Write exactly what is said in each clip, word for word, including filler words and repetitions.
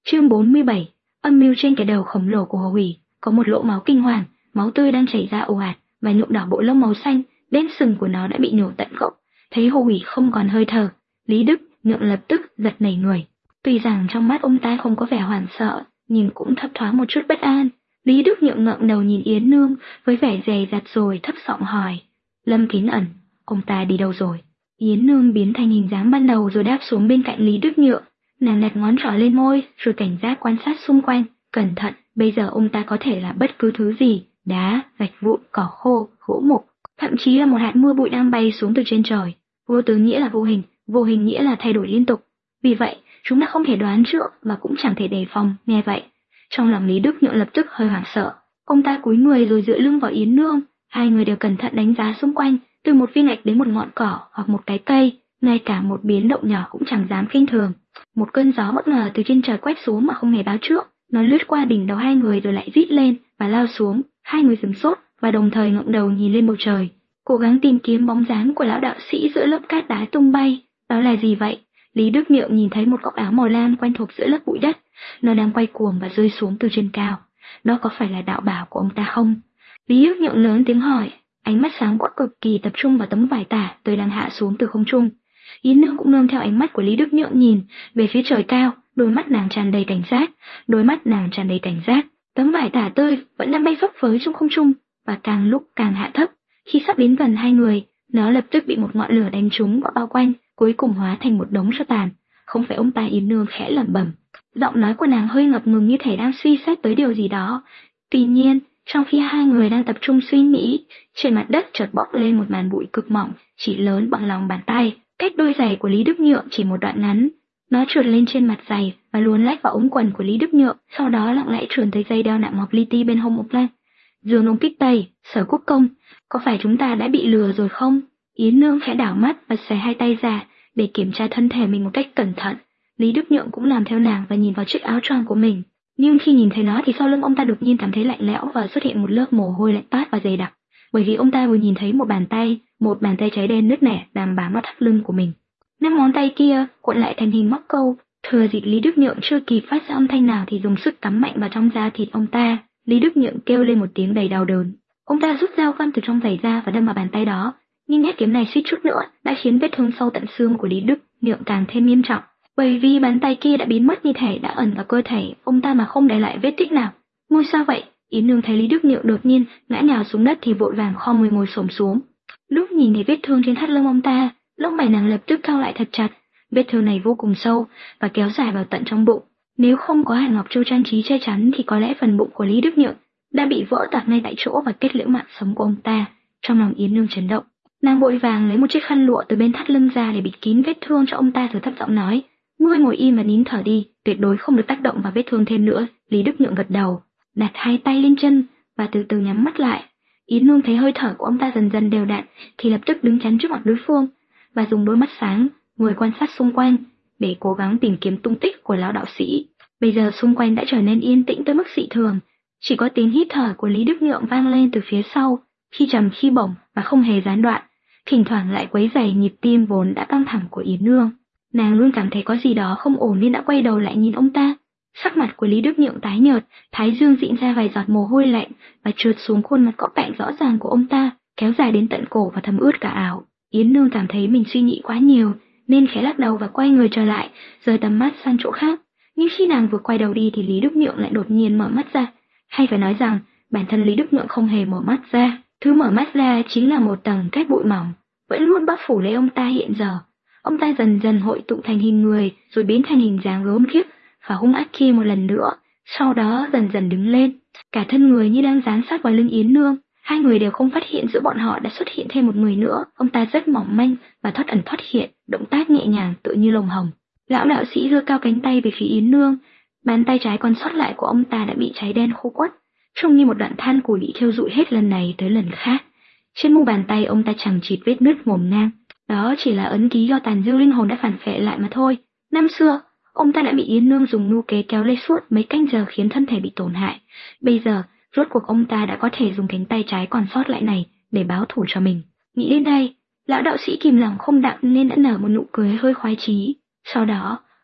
Chương bốn mươi bảy. Âm mưu trên cái đầu khổng lồ của Hồ Hủy, có một lỗ máu kinh hoàng, máu tươi đang chảy ra ồ ạt và nhuộm đỏ bộ lông màu xanh, đen sừng của nó đã bị nhổ tận gốc. Thấy Hồ Hủy không còn hơi thở, Lý Đức Nhượng lập tức giật nảy người. Tuy rằng trong mắt ông ta không có vẻ hoảng sợ, nhưng cũng thấp thoáng một chút bất an. Lý Đức Nhượng ngẩng đầu nhìn Yến Nương với vẻ dè dặt rồi thấp giọng hỏi: Lâm Kín Ẩn, ông ta đi đâu rồi? Yến Nương biến thành hình dáng ban đầu rồi đáp xuống bên cạnh Lý Đức Nhượng. Nàng đặt ngón trỏ lên môi rồi cảnh giác quan sát xung quanh. Cẩn thận, bây giờ ông ta có thể là bất cứ thứ gì: đá, gạch vụn, cỏ khô, gỗ mục, thậm chí là một hạt mưa bụi đang bay xuống từ trên trời. Vô tướng nghĩa là vô hình, vô hình nghĩa là thay đổi liên tục. Vì vậy, chúng ta không thể đoán trước và cũng chẳng thể đề phòng. Nghe vậy, trong lòng Lý Đức Nhượng lập tức hơi hoảng sợ. Ông ta cúi người rồi dựa lưng vào Yến Nương. Hai người đều cẩn thận đánh giá xung quanh, từ một viên gạch đến một ngọn cỏ hoặc một cái cây, ngay cả một biến động nhỏ cũng chẳng dám khinh thường. Một cơn gió bất ngờ từ trên trời quét xuống mà không hề báo trước, nó lướt qua đỉnh đầu hai người rồi lại rít lên và lao xuống. Hai người sửng sốt và đồng thời ngẩng đầu nhìn lên bầu trời, cố gắng tìm kiếm bóng dáng của lão đạo sĩ giữa lớp cát đá tung bay. Đó là gì vậy? Lý Đức Nhượng nhìn thấy một góc áo màu lam quen thuộc giữa lớp bụi đất, nó đang quay cuồng và rơi xuống từ trên cao. Đó có phải là đạo bảo của ông ta không? Lý Đức Nhượng lớn tiếng hỏi, ánh mắt sáng quắc cực kỳ tập trung vào tấm vải tả tươi đang hạ xuống từ không trung. Yến Nương cũng nương theo ánh mắt của Lý Đức Nhượng nhìn về phía trời cao, đôi mắt nàng tràn đầy cảnh giác, đôi mắt nàng tràn đầy cảnh giác. Tấm vải tả tươi vẫn đang bay phấp phới trong không trung và càng lúc càng hạ thấp. Khi sắp đến gần hai người, nó lập tức bị một ngọn lửa đánh trúng và bao quanh, cuối cùng hóa thành một đống tro tàn. Không phải ông ta? Yến Nương khẽ lẩm bẩm. Giọng nói của nàng hơi ngập ngừng như thể đang suy xét tới điều gì đó. Tuy nhiên, trong khi hai người đang tập trung suy nghĩ, trên mặt đất chợt bốc lên một màn bụi cực mỏng, chỉ lớn bằng lòng bàn tay, cách đôi giày của Lý Đức Nhượng chỉ một đoạn ngắn. Nó trượt lên trên mặt giày và luồn lách vào ống quần của Lý Đức Nhượng, sau đó lặng lẽ trườn tới dây đeo nặng ngọc li ti bên hông một lan. Dương ông kích tây, Sở Quốc Công, có phải chúng ta đã bị lừa rồi không? Yến Nương khẽ đảo mắt và xòe hai tay ra để kiểm tra thân thể mình một cách cẩn thận. Lý Đức Nhượng cũng làm theo nàng và nhìn vào chiếc áo choàng của mình. Nhưng khi nhìn thấy nó thì sau lưng ông ta đột nhiên cảm thấy lạnh lẽo và xuất hiện một lớp mồ hôi lạnh toát và dày đặc, bởi vì ông ta vừa nhìn thấy một bàn tay, một bàn tay cháy đen nứt nẻ đang bám vào thắt lưng của mình. Năm ngón tay kia cuộn lại thành hình móc câu. Thừa dịp Lý Đức Nhượng chưa kịp phát ra âm thanh nào thì dùng sức cắm mạnh vào trong da thịt ông ta. Lý Đức Nhượng kêu lên một tiếng đầy đau đớn. Ông ta rút dao găm từ trong giày ra và đâm vào bàn tay đó, nhưng nhát kiếm này suýt chút nữa đã khiến vết thương sâu tận xương của Lý Đức Nhượng càng thêm nghiêm trọng, bởi vì bàn tay kia đã biến mất như thể đã ẩn vào cơ thể ông ta mà không để lại vết tích nào. Ngôi sao vậy? Yến Nương thấy Lý Đức Nhượng đột nhiên ngã nhào xuống đất thì vội vàng khom người ngồi xổm xuống. Lúc nhìn thấy vết thương trên thắt lưng ông ta, lông mày nàng lập tức cau lại thật chặt. Vết thương này vô cùng sâu và kéo dài vào tận trong bụng. Nếu không có hạt ngọc châu trang trí che chắn thì có lẽ phần bụng của Lý Đức Nhượng đã bị vỡ toạc ngay tại chỗ và kết liễu mạng sống của ông ta. Trong lòng Yến Nương chấn động, nàng vội vàng lấy một chiếc khăn lụa từ bên thắt lưng ra để bịt kín vết thương cho ông ta rồi thấp giọng nói: "Ngươi ngồi im và nín thở đi, tuyệt đối không được tác động vào vết thương thêm nữa." Lý Đức Nhượng gật đầu, đặt hai tay lên chân và từ từ nhắm mắt lại. Yến Nương thấy hơi thở của ông ta dần dần đều đặn thì lập tức đứng chắn trước mặt đối phương và dùng đôi mắt sáng ngồi quan sát xung quanh để cố gắng tìm kiếm tung tích của lão đạo sĩ. Bây giờ xung quanh đã trở nên yên tĩnh tới mức dị thường, chỉ có tiếng hít thở của Lý Đức Nhượng vang lên từ phía sau, khi trầm khi bổng và không hề gián đoạn, thỉnh thoảng lại quấy rầy nhịp tim vốn đã căng thẳng của Yến Nương. Nàng luôn cảm thấy có gì đó không ổn nên đã quay đầu lại nhìn ông ta. Sắc mặt của Lý Đức Nhượng tái nhợt, thái dương dịn ra vài giọt mồ hôi lạnh và trượt xuống khuôn mặt cõng cạnh rõ ràng của ông ta, kéo dài đến tận cổ và thấm ướt cả áo. Yến Nương cảm thấy mình suy nghĩ quá nhiều nên khẽ lắc đầu và quay người trở lại, rời tầm mắt sang chỗ khác. Nhưng khi nàng vừa quay đầu đi thì Lý Đức Nhượng lại đột nhiên mở mắt ra. Hay phải nói rằng bản thân Lý Đức Nhượng không hề mở mắt ra. Thứ mở mắt ra chính là một tầng cát bụi mỏng vẫn luôn bao phủ lấy ông ta hiện giờ. Ông ta dần dần hội tụ thành hình người, rồi biến thành hình dáng gớm ghiếc và hung ác kia một lần nữa. Sau đó dần dần đứng lên, cả thân người như đang dán sát vào lưng Yến Nương. Hai người đều không phát hiện giữa bọn họ đã xuất hiện thêm một người nữa. Ông ta rất mỏng manh và thoát ẩn thoát hiện, động tác nhẹ nhàng tựa như lồng hồng. Lão đạo sĩ giơ cao cánh tay về phía Yến Nương. Bàn tay trái còn sót lại của ông ta đã bị cháy đen khô quắt, trông như một đoạn than củi bị thiêu rụi hết lần này tới lần khác. Trên mu bàn tay ông ta chằng chịt vết nứt ngổn ngang. Đó chỉ là ấn ký do tàn dư linh hồn đã phản phệ lại mà thôi. Năm xưa, ông ta đã bị Yến Nương dùng mưu kế kéo lê suốt mấy canh giờ khiến thân thể bị tổn hại. Bây giờ, rốt cuộc ông ta đã có thể dùng cánh tay trái còn sót lại này để báo thù cho mình. Nghĩ đến đây, lão đạo sĩ kìm lòng không đặng nên đã nở một nụ cười hơi khoái chí. Sau đó,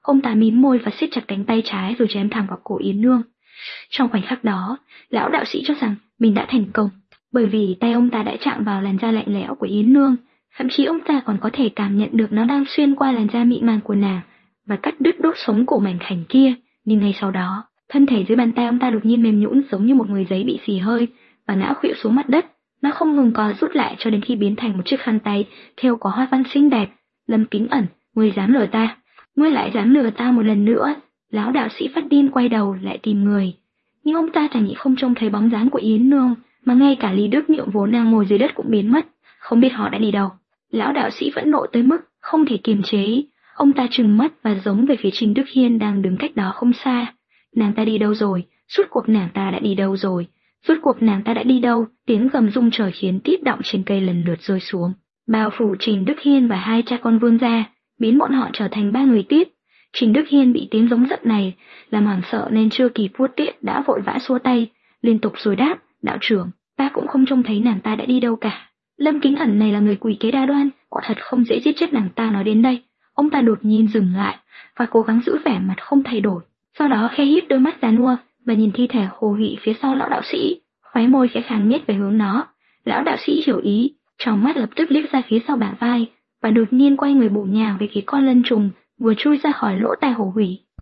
Ông ta mím môi và siết chặt cánh tay trái rồi chém thẳng vào cổ Yến Nương. Trong khoảnh khắc đó, lão đạo sĩ cho rằng mình đã thành công, bởi vì tay ông ta đã chạm vào làn da lạnh lẽo của Yến Nương, thậm chí ông ta còn có thể cảm nhận được nó đang xuyên qua làn da mịn màng của nàng và cắt đứt đốt sống cổ mảnh khảnh kia. Nhưng ngay sau đó, thân thể dưới bàn tay ông ta đột nhiên mềm nhũn giống như một người giấy bị xì hơi và ngã khuỵu xuống mặt đất. Nó không ngừng co rút lại cho đến khi biến thành một chiếc khăn tay thêu có hoa văn xinh đẹp. Lâm Kính Ẩn, ngươi dám lừa ta? Ngươi lại dám lừa ta một lần nữa? Lão đạo sĩ phát điên quay đầu lại tìm người, nhưng ông ta chẳng những không trông thấy bóng dáng của Yến Nương, mà ngay cả Lý Đức Nhượng vốn đang ngồi dưới đất cũng biến mất, không biết họ đã đi đâu. Lão đạo sĩ vẫn nộ tới mức không thể kiềm chế, ông ta trừng mắt và giống về phía Trình Đức Hiên đang đứng cách đó không xa. Nàng ta đi đâu rồi? Rốt cuộc nàng ta đã đi đâu rồi? Rốt cuộc nàng ta đã đi đâu? Tiếng gầm rung trời khiến tít động trên cây lần lượt rơi xuống, bao phủ Trình Đức Hiên và hai cha con Vương gia, biến bọn họ trở thành ba người tiếp. Trình Đức Hiên bị tiếng giống giận này làm hoảng sợ nên chưa kịp vuốt tiết đã vội vã xua tay, liên tục rồi đáp: đạo trưởng, ta cũng không trông thấy nàng ta đã đi đâu cả. Lâm Kính Ẩn này là người quỷ kế đa đoan, quả thật không dễ giết chết nàng ta. Nói đến đây, ông ta đột nhiên dừng lại và cố gắng giữ vẻ mặt không thay đổi, sau đó khẽ híp đôi mắt giàn mua và nhìn thi thể Hồ Hụy phía sau lão đạo sĩ, khóe môi khẽ khàng nhếch về hướng nó. Lão đạo sĩ hiểu ý, trong mắt lập tức liếc ra phía sau bả vai và đột nhiên quay người bổ nhào về phía con lân trùng vừa chui ra khỏi lỗ tai Hồ Hụy.